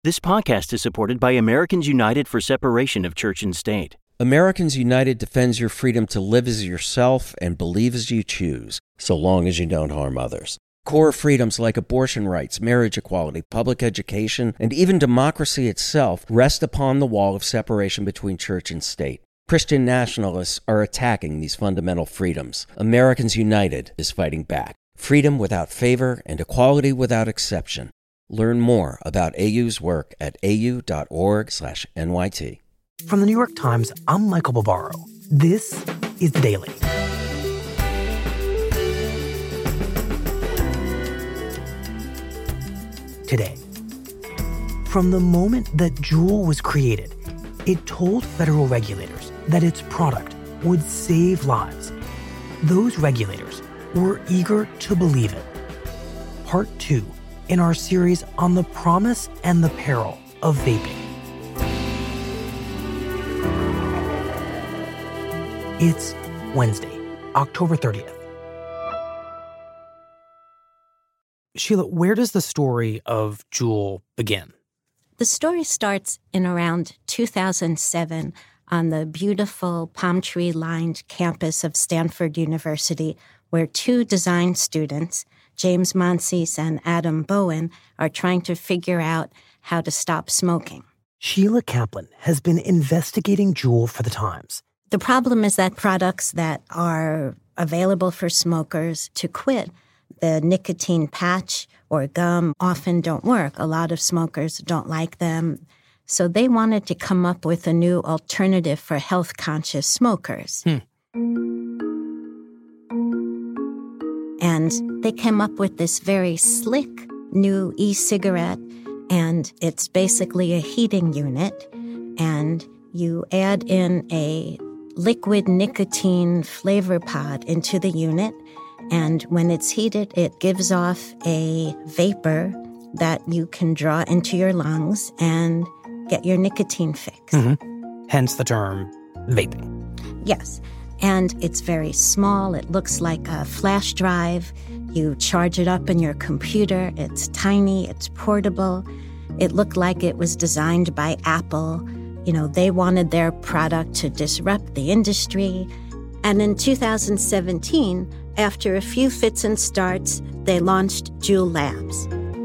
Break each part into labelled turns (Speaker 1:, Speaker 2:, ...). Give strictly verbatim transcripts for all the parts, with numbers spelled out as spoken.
Speaker 1: This podcast is supported by Americans United for Separation of Church and State.
Speaker 2: Americans United defends your freedom to live as yourself and believe as you choose, so long as you don't harm others. Core freedoms like abortion rights, marriage equality, public education, and even democracy itself rest upon the wall of separation between church and state. Christian nationalists are attacking these fundamental freedoms. Americans United is fighting back. Freedom without favor and equality without exception. Learn more about A U's work at au.org slash NYT.
Speaker 3: From the New York Times, I'm Michael Barbaro. This is The Daily. Today, from the moment that Juul was created, it told federal regulators that its product would save lives. Those regulators were eager to believe it. Part two in our series on the promise and the peril of vaping. It's Wednesday, October thirtieth. Sheila, where does the story of Juul begin?
Speaker 4: The story starts in around two thousand seven on the beautiful palm tree-lined campus of Stanford University, where two design students, James Monsees and Adam Bowen, are trying to figure out how to stop smoking.
Speaker 3: Sheila Kaplan has been investigating Juul for the Times.
Speaker 4: The problem is that products that are available for smokers to quit, the nicotine patch or gum, often don't work. A lot of smokers don't like them. So they wanted to come up with a new alternative for health-conscious smokers.
Speaker 3: Hmm.
Speaker 4: And they came up with this very slick new e-cigarette, and it's basically a heating unit, and you add in a liquid nicotine flavor pod into the unit, and when it's heated, it gives off a vapor that you can draw into your lungs and get your nicotine fix.
Speaker 3: Mm-hmm. Hence the term vaping.
Speaker 4: Yes. And it's very small. It looks like a flash drive. You charge it up in your computer. It's tiny. It's portable. It looked like it was designed by Apple. You know, they wanted their product to disrupt the industry. And in two thousand seventeen, after a few fits and starts, they launched Juul Labs.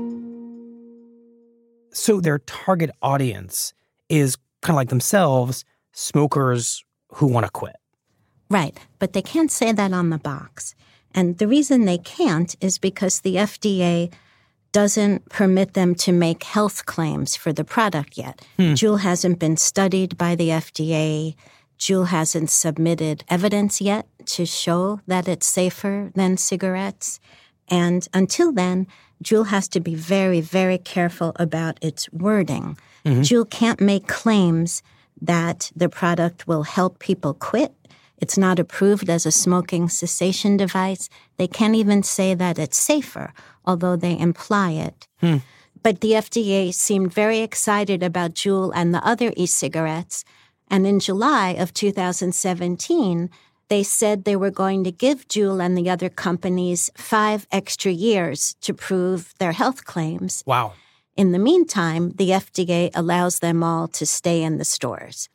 Speaker 3: So their target audience is kind of like themselves, smokers who want to quit.
Speaker 4: Right, but they can't say that on the box. And the reason they can't is because the F D A doesn't permit them to make health claims for the product yet. Hmm. Juul hasn't been studied by the F D A. Juul hasn't submitted evidence yet to show that it's safer than cigarettes. And until then, Juul has to be very, very careful about its wording. Mm-hmm. Juul can't make claims that the product will help people quit. It's not approved as a smoking cessation device. They can't even say that it's safer, although they imply it. Hmm. But the F D A seemed very excited about Juul and the other e-cigarettes. And in July of two thousand seventeen, they said they were going to give Juul and the other companies five extra years to prove their health claims.
Speaker 3: Wow.
Speaker 4: In the meantime, the F D A allows them all to stay in the stores.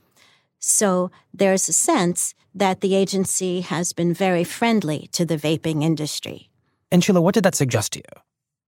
Speaker 4: So there's a sense that the agency has been very friendly to the vaping industry.
Speaker 3: And Sheila, what did that suggest to you?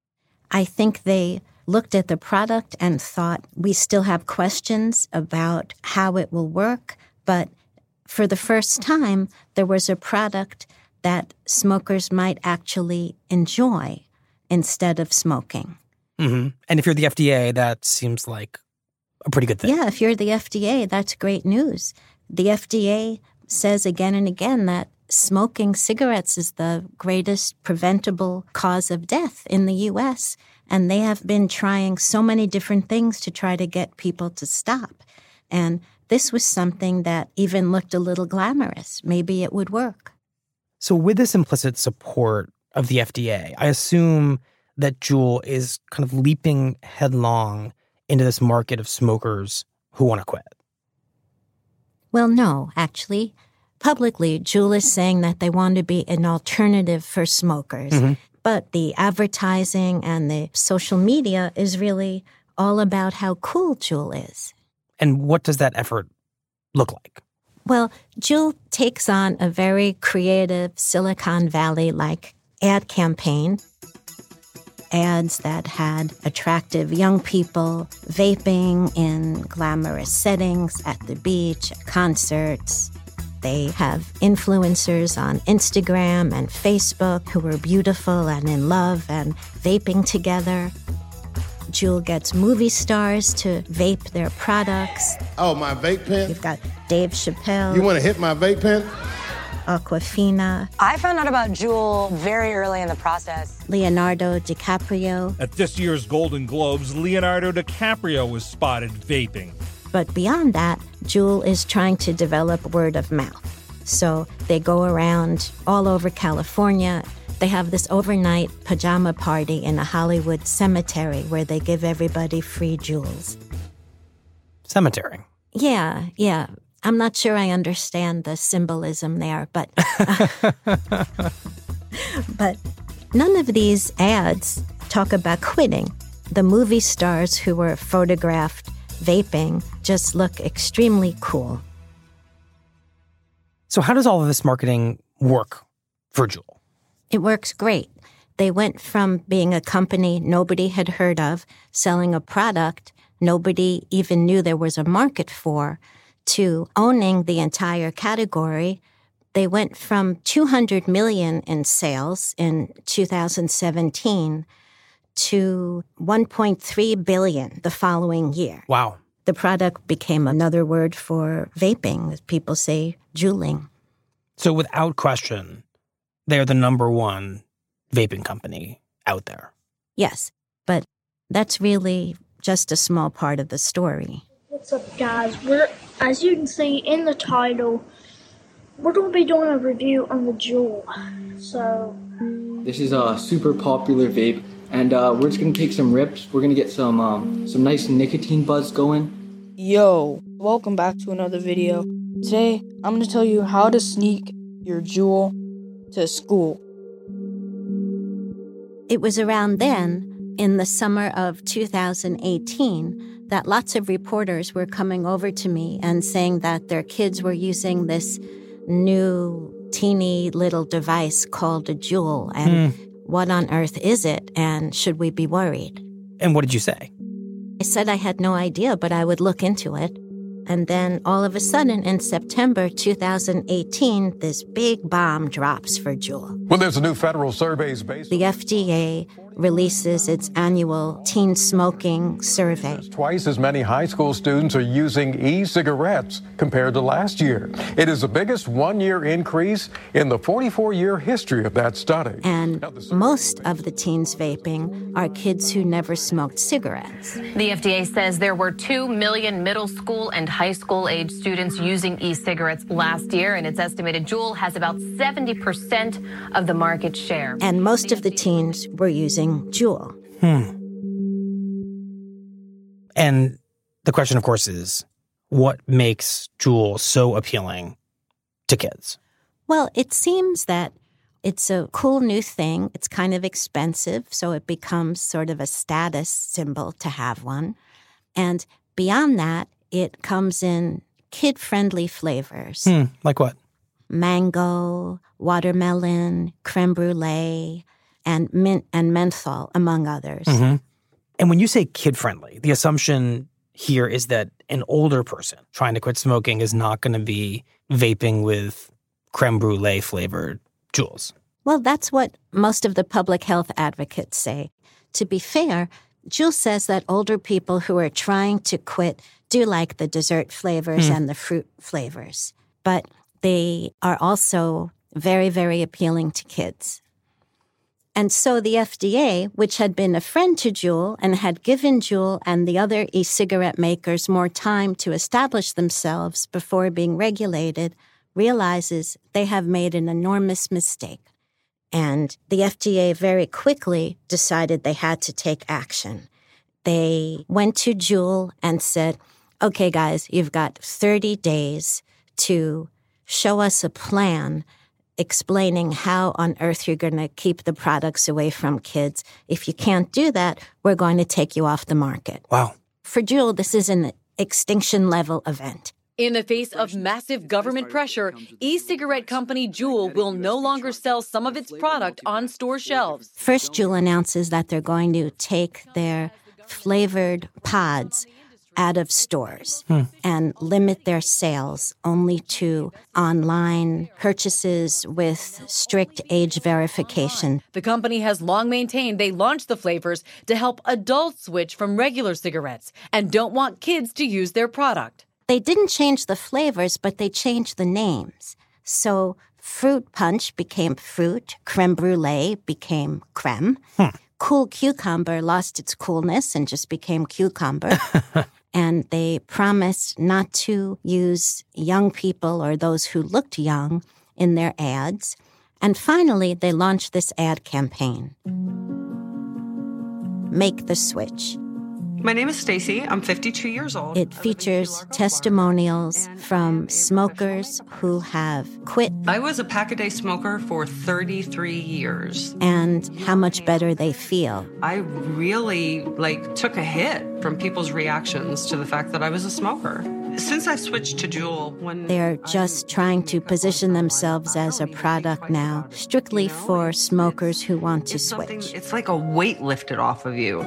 Speaker 4: I think they looked at the product and thought, we still have questions about how it will work, but for the first time, there was a product that smokers might actually enjoy instead of smoking.
Speaker 3: Mm-hmm. And if you're the F D A, that seems like a pretty good thing.
Speaker 4: Yeah, if you're the F D A, that's great news. The F D A says again and again that smoking cigarettes is the greatest preventable cause of death in the U S, and they have been trying so many different things to try to get people to stop. And this was something that even looked a little glamorous. Maybe it would work.
Speaker 3: So with this implicit support of the F D A, I assume that Juul is kind of leaping headlong into this market of smokers who want to quit.
Speaker 4: Well, no, actually. Publicly, Juul is saying that they want to be an alternative for smokers. Mm-hmm. But the advertising and the social media is really all about how cool Juul is.
Speaker 5: And what does that effort look like?
Speaker 4: Well, Juul takes on a very creative Silicon Valley-like ad campaign. Ads that had attractive young people vaping in glamorous settings at the beach, at concerts. They have influencers on Instagram and Facebook who are beautiful and in love and vaping together. Juul gets movie stars to vape their products.
Speaker 6: Oh, my vape pen?
Speaker 4: You've got Dave Chappelle.
Speaker 6: You want to hit my vape pen?
Speaker 4: Aquafina.
Speaker 7: I found out about Juul very early in the process.
Speaker 4: Leonardo DiCaprio.
Speaker 8: At this year's Golden Globes, Leonardo DiCaprio was spotted vaping.
Speaker 4: But beyond that, Juul is trying to develop word of mouth. So they go around all over California. They have this overnight pajama party in a Hollywood cemetery where they give everybody free Juuls.
Speaker 5: Cemetery?
Speaker 4: Yeah, yeah. I'm not sure I understand the symbolism there, but but none of these ads talk about quitting. The movie stars who were photographed vaping just look extremely cool.
Speaker 5: So how does all of this marketing work for Juul?
Speaker 4: It works great. They went from being a company nobody had heard of, selling a product nobody even knew there was a market for, to owning the entire category. They went from two hundred million dollars in sales in two thousand seventeen to one point three billion dollars the following year.
Speaker 5: Wow.
Speaker 4: The product became another word for vaping, as people say, juuling.
Speaker 5: So without question, they're the number one vaping company out there.
Speaker 4: Yes, but that's really just a small part of the story.
Speaker 9: What's up, guys? We're, as you can see in the title, we're going to be doing a review on the Juul. So,
Speaker 10: this is a super popular vape, and uh, we're just going to take some rips. We're going to get some um, some nice nicotine buzz going.
Speaker 11: Yo, welcome back to another video. Today, I'm going to tell you how to sneak your Juul to school.
Speaker 4: It was around then, in the summer of two thousand eighteen, that lots of reporters were coming over to me and saying that their kids were using this new teeny little device called a Juul, and mm. what on earth is it, and should we be worried?
Speaker 5: And what did you say?
Speaker 4: I said I had no idea, but I would look into it. And then all of a sudden, in September two thousand eighteen, this big bomb drops for Juul.
Speaker 12: Well, there's a new federal surveys based.
Speaker 4: The F D A releases its annual teen smoking survey.
Speaker 12: Twice as many high school students are using e-cigarettes compared to last year. It is the biggest one-year increase in the forty-four-year history of that study.
Speaker 4: And most of the teens vaping are kids who never smoked cigarettes.
Speaker 13: The F D A says there were two million middle school and high school age students using e-cigarettes last year, and it's estimated Juul has about seventy percent of the market share.
Speaker 4: And most of the teens were using Juul.
Speaker 5: Hmm. And the question, of course, is what makes Juul so appealing to kids?
Speaker 4: Well, it seems that it's a cool new thing. It's kind of expensive, so it becomes sort of a status symbol to have one. And beyond that, it comes in kid-friendly flavors.
Speaker 5: Hmm. Like what?
Speaker 4: Mango, watermelon, creme brulee, and mint and menthol, among others.
Speaker 5: Mm-hmm. And when you say kid-friendly, the assumption here is that an older person trying to quit smoking is not going to be vaping with creme brulee flavored Juuls.
Speaker 4: Well, that's what most of the public health advocates say. To be fair, Juul says that older people who are trying to quit do like the dessert flavors mm. and the fruit flavors. But they are also very, very appealing to kids. And so the F D A, which had been a friend to Juul and had given Juul and the other e-cigarette makers more time to establish themselves before being regulated, realizes they have made an enormous mistake. And the F D A very quickly decided they had to take action. They went to Juul and said, okay, guys, you've got thirty days to show us a plan explaining how on earth you're going to keep the products away from kids. If you can't do that, we're going to take you off the market.
Speaker 5: Wow.
Speaker 4: For Juul, this is an extinction-level event.
Speaker 14: In the face of massive government pressure, e-cigarette company Juul will no longer sell some of its product on store shelves.
Speaker 4: First, Juul announces that they're going to take their flavored pods out of stores hmm. and limit their sales only to online purchases with strict age verification.
Speaker 14: The company has long maintained they launched the flavors to help adults switch from regular cigarettes and don't want kids to use their product.
Speaker 4: They didn't change the flavors, but they changed the names. So Fruit Punch became Fruit, Creme Brulee became Creme, hmm. Cool Cucumber lost its coolness and just became Cucumber. And they promised not to use young people or those who looked young in their ads. And finally, they launched this ad campaign. Make the switch.
Speaker 15: My name is Stacy. I'm fifty-two years old.
Speaker 4: It features testimonials from smokers who have quit.
Speaker 15: I was a pack-a-day smoker for thirty-three years.
Speaker 4: And how much better they feel.
Speaker 15: I really, like, took a hit from people's reactions to the fact that I was a smoker. Since I switched to Juul, when
Speaker 4: they're just trying to position themselves as a product now, strictly for smokers who want to switch.
Speaker 15: It's like a weight lifted off of you.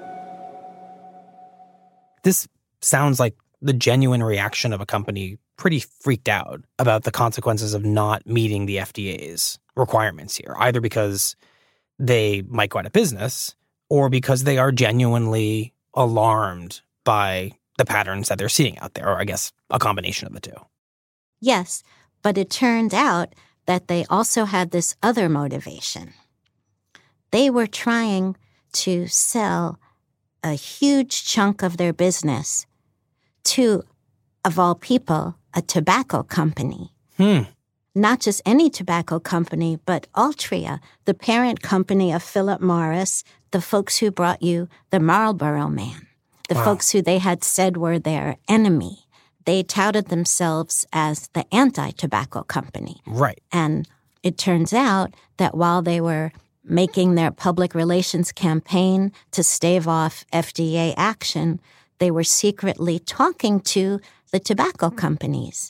Speaker 5: This sounds like the genuine reaction of a company pretty freaked out about the consequences of not meeting the F D A's requirements here, either because they might go out of business or because they are genuinely alarmed by the patterns that they're seeing out there, or I guess a combination of the two.
Speaker 4: Yes, but it turned out that they also had this other motivation. They were trying to sell a huge chunk of their business to, of all people, a tobacco company.
Speaker 5: Hmm.
Speaker 4: Not just any tobacco company, but Altria, the parent company of Philip Morris, the folks who brought you the Marlboro Man, the wow. folks who they had said were their enemy. They touted themselves as the anti-tobacco company.
Speaker 5: Right.
Speaker 4: And it turns out that while they were making their public relations campaign to stave off F D A action, they were secretly talking to the tobacco companies.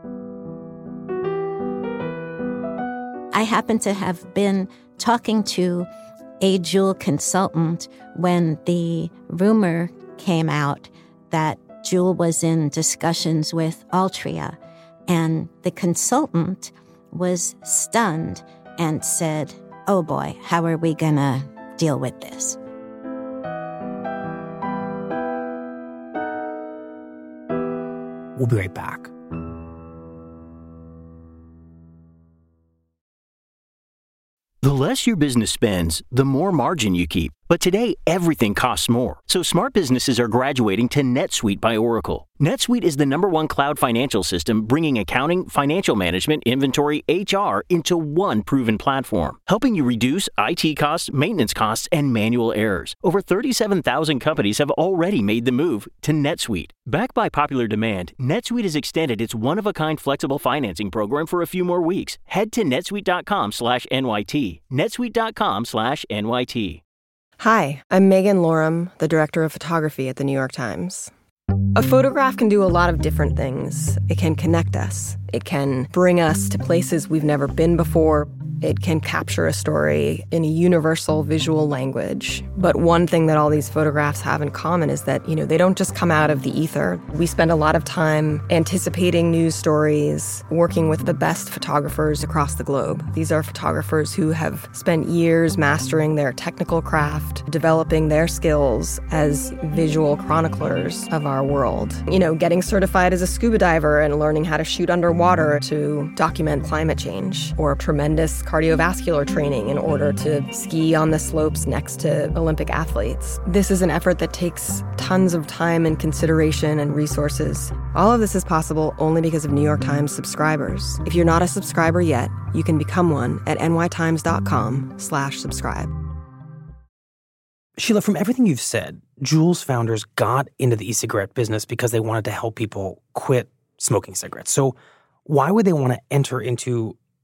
Speaker 4: I happen to have been talking to a Juul consultant when the rumor came out that Juul was in discussions with Altria, and the consultant was stunned and said, "Oh boy, how are we going to deal with this?"
Speaker 5: We'll be right back.
Speaker 1: The less your business spends, the more margin you keep. But today, everything costs more. So smart businesses are graduating to NetSuite by Oracle. NetSuite is the number one cloud financial system, bringing accounting, financial management, inventory, H R into one proven platform, helping you reduce I T costs, maintenance costs, and manual errors. Over thirty-seven thousand companies have already made the move to NetSuite. Backed by popular demand, NetSuite has extended its one-of-a-kind flexible financing program for a few more weeks. Head to netsuite.com slash NYT. netsuite.com slash NYT.
Speaker 16: Hi, I'm Megan Lorum, the director of photography at the New York Times. A photograph can do a lot of different things. It can connect us. It can bring us to places we've never been before. It can capture a story in a universal visual language. But one thing that all these photographs have in common is that, you know, they don't just come out of the ether. We spend a lot of time anticipating news stories, working with the best photographers across the globe. These are photographers who have spent years mastering their technical craft, developing their skills as visual chroniclers of our world. You know, getting certified as a scuba diver and learning how to shoot underwater to document climate change, or tremendous cardiovascular training in order to ski on the slopes next to Olympic athletes. This is an effort that takes tons of time and consideration and resources. All of this is possible only because of New York Times subscribers. If you're not a subscriber yet, you can become one at nytimes.com slash subscribe.
Speaker 5: Sheila, from everything you've said, Juul's founders got into the e-cigarette business because they wanted to help people quit smoking cigarettes. So why would they want to enter into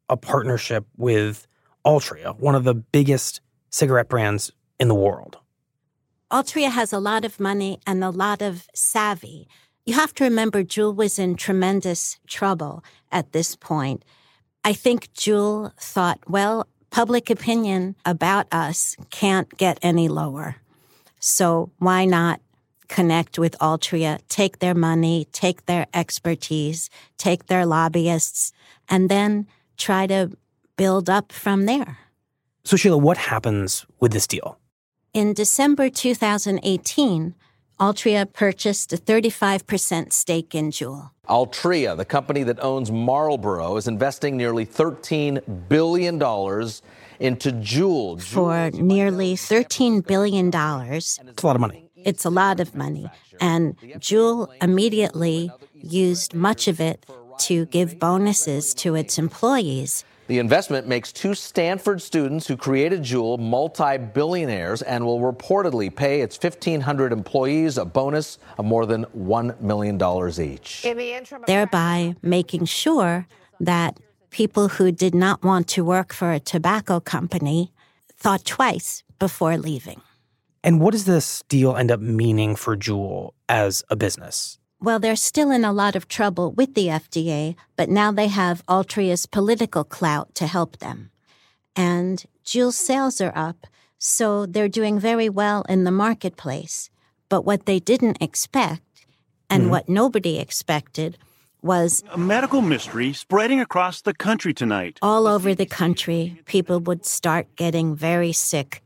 Speaker 5: a partnership with Altria, one of the biggest cigarette brands in the world?
Speaker 4: Altria has a lot of money and a lot of savvy. You have to remember Juul was in tremendous trouble at this point. I think Juul thought, well, public opinion about us can't get any lower. So why not connect with Altria, take their money, take their expertise, take their lobbyists, and then try to build up from there.
Speaker 5: So, Sheila, what happens with this deal?
Speaker 4: In December two thousand eighteen, Altria purchased a thirty-five percent stake in Juul.
Speaker 17: Altria, the company that owns Marlboro, is investing nearly thirteen billion dollars into Juul.
Speaker 4: For nearly thirteen billion dollars.
Speaker 5: It's a lot of money.
Speaker 4: It's a lot of money. And Juul immediately used much of it to give bonuses to its employees.
Speaker 17: The investment makes two Stanford students who created Juul multi-billionaires and will reportedly pay its fifteen hundred employees a bonus of more than one million dollars each.
Speaker 4: Thereby making sure that people who did not want to work for a tobacco company thought twice before leaving.
Speaker 5: And what does this deal end up meaning for Juul as a business?
Speaker 4: Well, they're still in a lot of trouble with the F D A, but now they have Altria's political clout to help them. And Juul's sales are up, so they're doing very well in the marketplace. But what they didn't expect, and mm-hmm. what nobody expected, was
Speaker 18: a medical mystery spreading across the country tonight.
Speaker 4: All over the country, people would start getting very sick.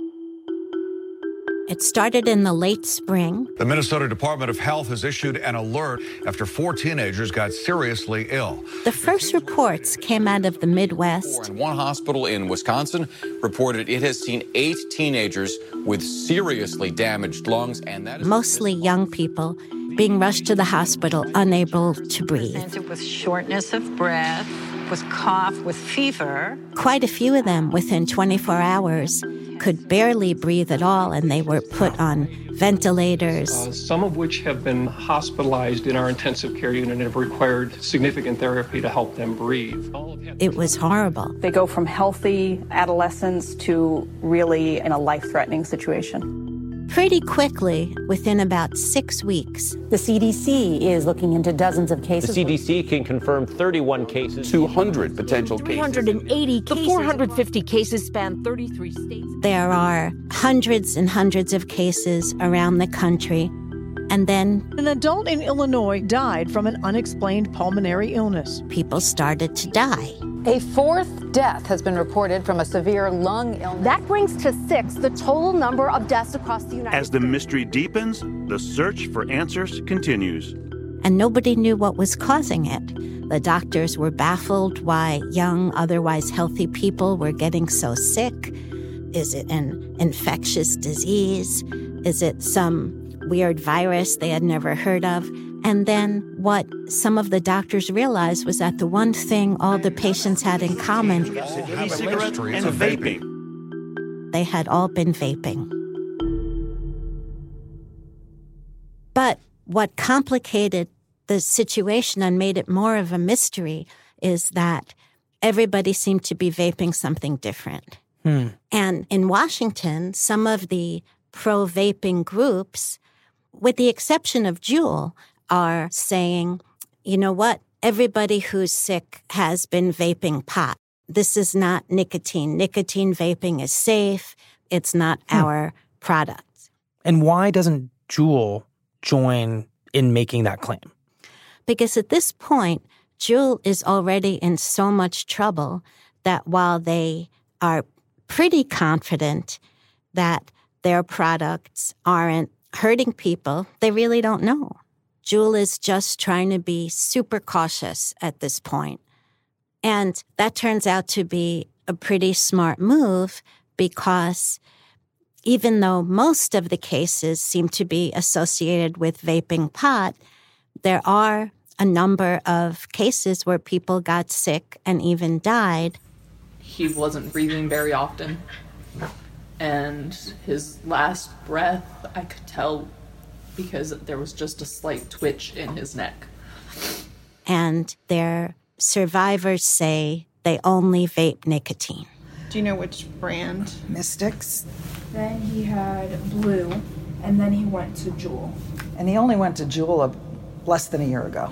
Speaker 4: It started in the late spring.
Speaker 19: The Minnesota Department of Health has issued an alert after four teenagers got seriously ill.
Speaker 4: The first reports came out of the Midwest.
Speaker 20: One hospital in Wisconsin reported it has seen eight teenagers with seriously damaged lungs, and that is
Speaker 4: mostly young people being rushed to the hospital, unable to breathe.
Speaker 21: Presented with shortness of breath, with cough, with fever.
Speaker 4: Quite a few of them, within twenty-four hours, could barely breathe at all, and they were put on ventilators.
Speaker 22: Uh, some of which have been hospitalized in our intensive care unit and have required significant therapy to help them breathe.
Speaker 4: It was horrible.
Speaker 23: They go from healthy adolescents to really in a life-threatening situation.
Speaker 4: Pretty quickly, within about six weeks.
Speaker 24: The C D C is looking into dozens of cases.
Speaker 25: The C D C can confirm thirty-one cases.
Speaker 26: two hundred potential
Speaker 24: three hundred eighty cases. The four hundred fifty cases span thirty-three states.
Speaker 4: There are hundreds and hundreds of cases around the country. And then
Speaker 27: an adult in Illinois died from an unexplained pulmonary illness.
Speaker 4: People started to die.
Speaker 28: A fourth death has been reported from a severe lung illness.
Speaker 29: That brings to six the total number of deaths across the United States.
Speaker 18: As the mystery deepens, the search for answers continues.
Speaker 4: And nobody knew what was causing it. The doctors were baffled why young, otherwise healthy people were getting so sick. Is it an infectious disease? Is it some weird virus they had never heard of? And then what some of the doctors realized was that the one thing all the patients had in common,
Speaker 18: e-cigarettes and vaping.
Speaker 4: They had all been vaping. But what complicated the situation and made it more of a mystery is that everybody seemed to be vaping something different.
Speaker 5: Hmm.
Speaker 4: And in Washington, some of the pro-vaping groups, with the exception of Juul, are saying, you know what, everybody who's sick has been vaping pot. This is not nicotine. Nicotine vaping is safe. It's not hmm. our product.
Speaker 5: And why doesn't Juul join in making that claim?
Speaker 4: Because at this point, Juul is already in so much trouble that while they are pretty confident that their products aren't hurting people, they really don't know. Juul is just trying to be super cautious at this point. And that turns out to be a pretty smart move because even though most of the cases seem to be associated with vaping pot, there are a number of cases where people got sick and even died.
Speaker 30: He wasn't breathing very often. And his last breath, I could tell because there was just a slight twitch in his neck.
Speaker 4: And their survivors say they only vape nicotine.
Speaker 2: Do you know which brand?
Speaker 3: Mystics.
Speaker 2: Then he had Blue, and then he went to Juul.
Speaker 3: And he only went to Juul a, less than a year ago.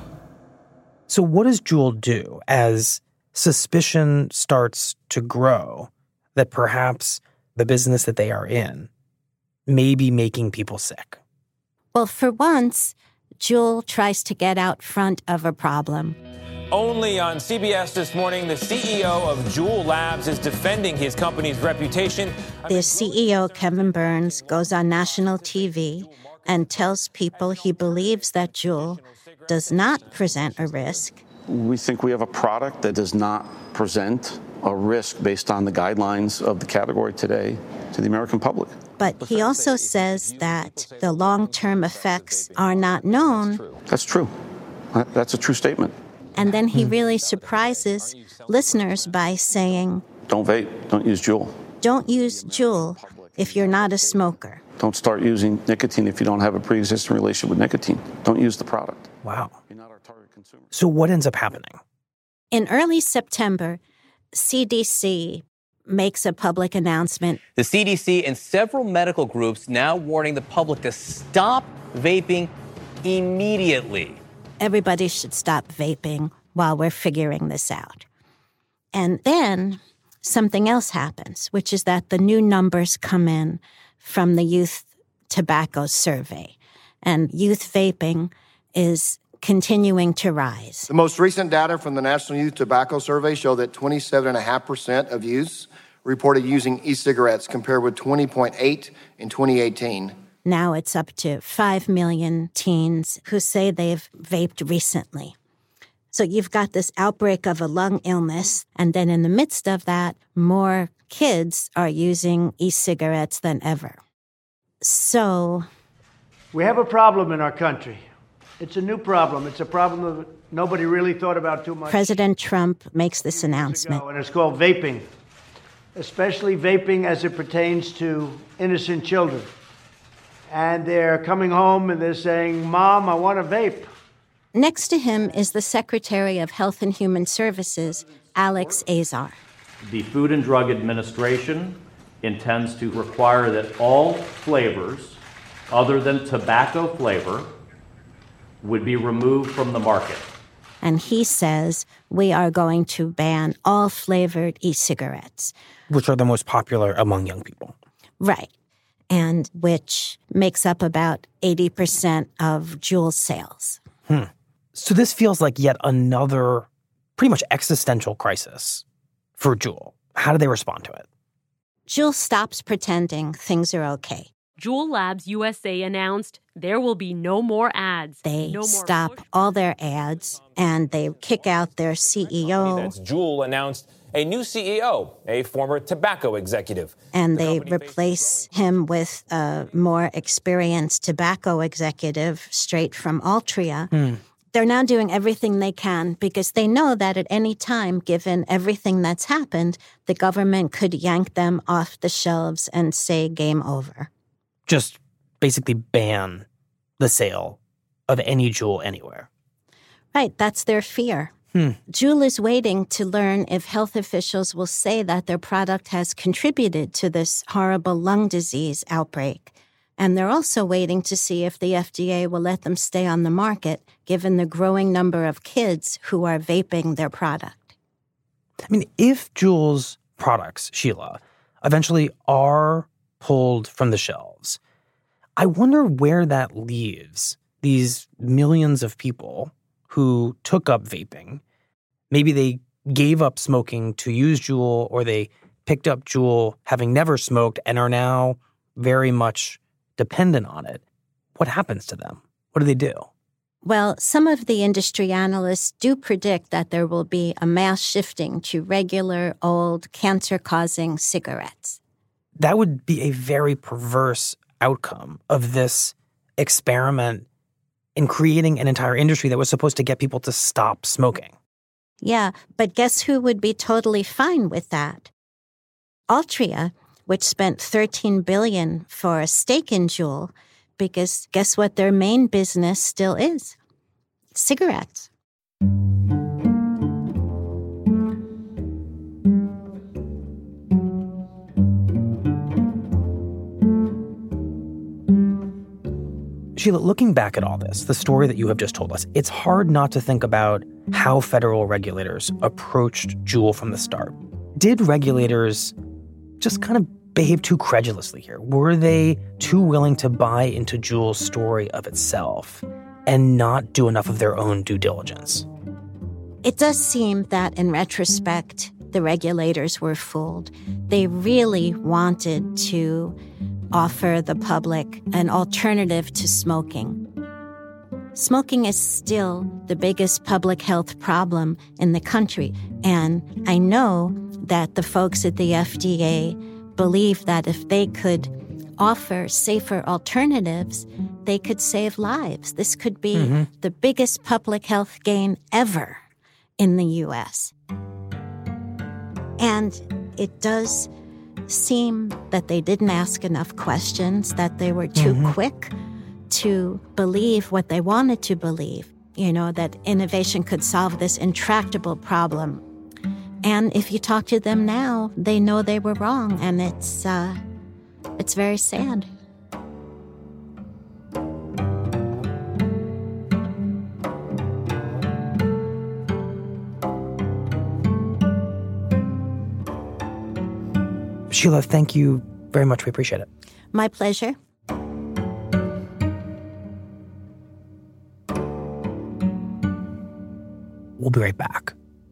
Speaker 5: So what does Juul do as suspicion starts to grow that perhaps the business that they are in may be making people sick?
Speaker 4: Well, for once, Juul tries to get out front of a problem.
Speaker 6: Only on C B S this morning, the C E O of Juul Labs is defending his company's reputation.
Speaker 4: The C E O, Kevin Burns, goes on national T V and tells people he believes that Juul does not present a risk.
Speaker 7: We think we have a product that does not present a risk based on the guidelines of the category today to the American public.
Speaker 4: But he also says that the long-term effects are not known.
Speaker 7: That's true. That's a true statement.
Speaker 4: And then he really surprises listeners by saying,
Speaker 7: Don't vape. Don't use Juul.
Speaker 4: Don't use Juul if you're not a smoker.
Speaker 7: Don't start using nicotine if you don't have a pre-existing relationship with nicotine. Don't use the product.
Speaker 5: Wow. So what ends up happening?
Speaker 4: In early September, C D C makes a public announcement.
Speaker 8: The C D C and several medical groups now warning the public to stop vaping immediately.
Speaker 4: Everybody should stop vaping while we're figuring this out. And then something else happens, which is that the new numbers come in from the Youth Tobacco Survey. And youth vaping is continuing to rise.
Speaker 9: The most recent data from the National Youth Tobacco Survey show that twenty-seven point five percent of youths reported using e-cigarettes compared with twenty point eight in twenty eighteen.
Speaker 4: Now it's up to five million teens who say they've vaped recently. So you've got this outbreak of a lung illness, and then in the midst of that, more kids are using e-cigarettes than ever. So
Speaker 10: we have a problem in our country. It's a new problem. It's a problem that nobody really thought about too much.
Speaker 4: President Trump makes this announcement.
Speaker 10: And it's called vaping, especially vaping as it pertains to innocent children. And they're coming home and they're saying, Mom, I want to vape.
Speaker 4: Next to him is the Secretary of Health and Human Services, Alex Azar.
Speaker 11: The Food and Drug Administration intends to require that all flavors other than tobacco flavor would be removed from the market.
Speaker 4: And he says we are going to ban all flavored e-cigarettes.
Speaker 5: Which are the most popular among young people.
Speaker 4: Right. And which makes up about eighty percent of Juul sales.
Speaker 5: Hmm. So this feels like yet another pretty much existential crisis for Juul. How do they respond to it?
Speaker 4: Juul stops pretending things are okay.
Speaker 12: Juul Labs U S A announced there will be no more ads.
Speaker 4: They
Speaker 12: no
Speaker 4: stop all their ads, and they kick out their C E O.
Speaker 8: That's Juul announced a new C E O, a former tobacco executive.
Speaker 4: And they replace him with a more experienced tobacco executive straight from Altria.
Speaker 5: Hmm.
Speaker 4: They're now doing everything they can because they know that at any time, given everything that's happened, the government could yank them off the shelves and say game over.
Speaker 5: Just basically ban the sale of any Juul anywhere.
Speaker 4: Right, that's their fear.
Speaker 5: Hmm.
Speaker 4: Juul is waiting to learn if health officials will say that their product has contributed to this horrible lung disease outbreak. And they're also waiting to see if the F D A will let them stay on the market, given the growing number of kids who are vaping their product.
Speaker 5: I mean, if Juul's products, Sheila, eventually are pulled from the shelves, I wonder where that leaves these millions of people who took up vaping. Maybe they gave up smoking to use Juul, or they picked up Juul having never smoked and are now very much dependent on it. What happens to them? What do they do?
Speaker 4: Well, some of the industry analysts do predict that there will be a mass shifting to regular, old, cancer-causing cigarettes.
Speaker 5: That would be a very perverse outcome of this experiment in creating an entire industry that was supposed to get people to stop smoking.
Speaker 4: Yeah, but guess who would be totally fine with that? Altria, which spent thirteen billion dollars for a stake in Juul, because guess what their main business still is? Cigarettes.
Speaker 5: Sheila, looking back at all this, the story that you have just told us, it's hard not to think about how federal regulators approached Juul from the start. Did regulators just kind of behave too credulously here? Were they too willing to buy into Juul's story of itself and not do enough of their own due diligence?
Speaker 4: It does seem that in retrospect, the regulators were fooled. They really wanted to offer the public an alternative to smoking. Smoking is still the biggest public health problem in the country, and I know that the folks at the F D A believe that if they could offer safer alternatives, they could save lives. This could be mm-hmm. the biggest public health gain ever in the U S. And it does seem that they didn't ask enough questions, that they were too mm-hmm. quick to believe what they wanted to believe, you know, that innovation could solve this intractable problem. And if you talk to them now, they know they were wrong, and it's uh, it's very sad.
Speaker 5: Sheila, thank you very much. We appreciate it.
Speaker 4: My pleasure.
Speaker 5: We'll be right back.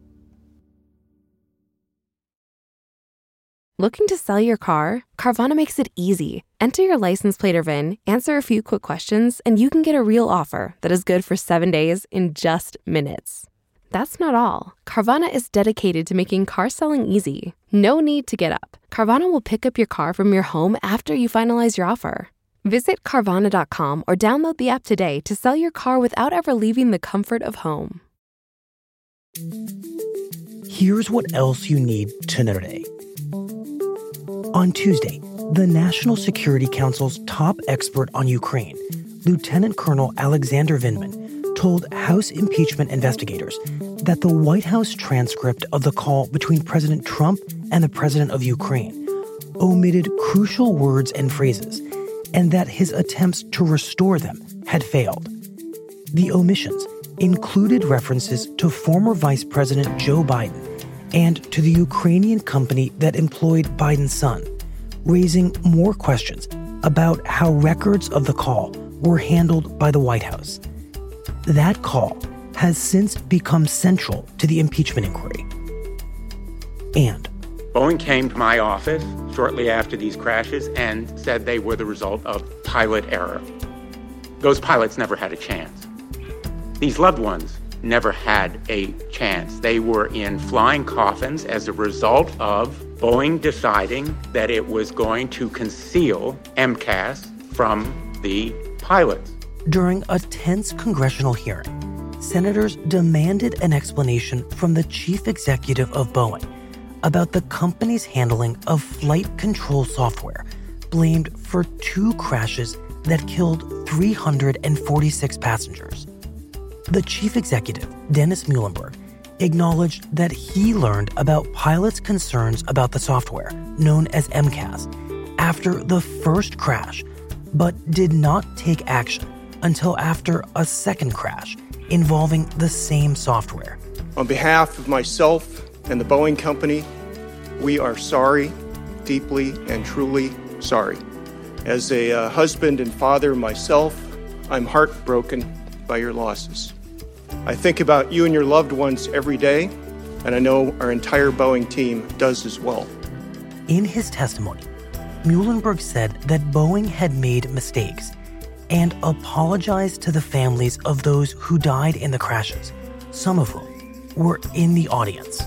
Speaker 1: Looking to sell your car? Carvana makes it easy. Enter your license plate or V I N, answer a few quick questions, and you can get a real offer that is good for seven days in just minutes. That's not all. Carvana is dedicated to making car selling easy. No need to get up. Carvana will pick up your car from your home after you finalize your offer. Visit Carvana dot com or download the app today to sell your car without ever leaving the comfort of home.
Speaker 5: Here's what else you need to know today. On Tuesday, the National Security Council's top expert on Ukraine, Lieutenant Colonel Alexander Vindman, told House impeachment investigators that the White House transcript of the call between President Trump and the president of Ukraine omitted crucial words and phrases, and that his attempts to restore them had failed. The omissions included references to former Vice President Joe Biden and to the Ukrainian company that employed Biden's son, raising more questions about how records of the call were handled by the White House. That call has since become central to the impeachment inquiry. And
Speaker 13: Boeing came to my office shortly after these crashes and said they were the result of pilot error. Those pilots never had a chance. These loved ones never had a chance. They were in flying coffins as a result of Boeing deciding that it was going to conceal M C A S from the pilots.
Speaker 5: During a tense congressional hearing, senators demanded an explanation from the chief executive of Boeing about the company's handling of flight control software blamed for two crashes that killed three hundred forty-six passengers. The chief executive, Dennis Muilenburg, acknowledged that he learned about pilots' concerns about the software, known as M C A S, after the first crash, but did not take action until after a second crash involving the same software.
Speaker 14: On behalf of myself and the Boeing Company, we are sorry, deeply and truly sorry. As a uh, husband and father myself, I'm heartbroken by your losses. I think about you and your loved ones every day, and I know our entire Boeing team does as well.
Speaker 5: In his testimony, Muilenburg said that Boeing had made mistakes and apologized to the families of those who died in the crashes, some of whom were in the audience.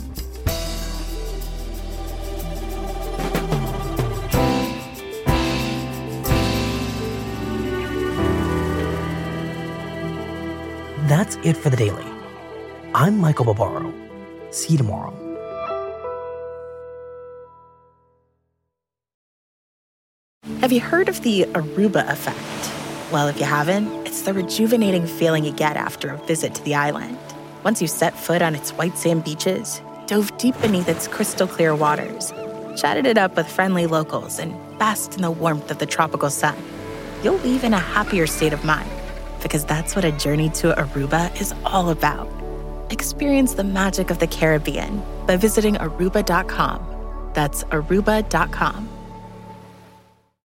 Speaker 5: That's it for the Daily. I'm Michael Barbaro. See you tomorrow.
Speaker 15: Have you heard of the Aruba effect? Well, if you haven't, it's the rejuvenating feeling you get after a visit to the island. Once you set foot on its white sand beaches, dove deep beneath its crystal clear waters, chatted it up with friendly locals, and basked in the warmth of the tropical sun, you'll leave in a happier state of mind, because that's what a journey to Aruba is all about. Experience the magic of the Caribbean by visiting Aruba dot com. That's Aruba dot com.